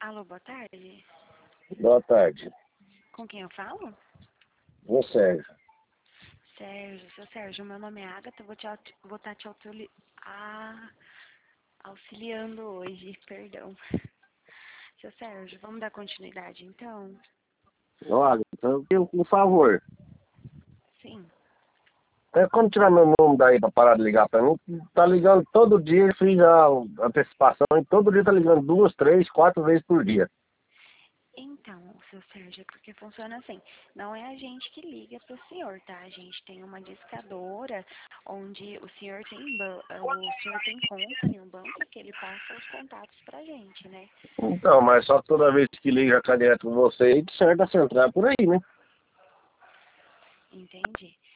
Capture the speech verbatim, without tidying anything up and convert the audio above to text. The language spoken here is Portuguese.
Alô, boa tarde. Boa tarde. Com quem eu falo? Ô Sérgio. Sérgio, seu Sérgio, meu nome é Agatha, vou estar te, vou tá te auxili ah, auxiliando hoje, perdão. Seu Sérgio, vamos dar continuidade então? Olha, então, eu, por favor, Sim. é quando tirar meu número daí pra parar de ligar pra mim, tá ligando todo dia, eu fiz a antecipação e todo dia tá ligando duas, três, quatro vezes por dia. Então, seu Sérgio, é porque funciona assim, não é a gente que liga para o senhor, tá? A gente tem uma discadora onde o senhor tem ban- o senhor tem conta em um banco que ele passa os contatos pra gente, né? Então, mas só que toda vez que liga cá direto com você, de certa central por aí, né? Entendi.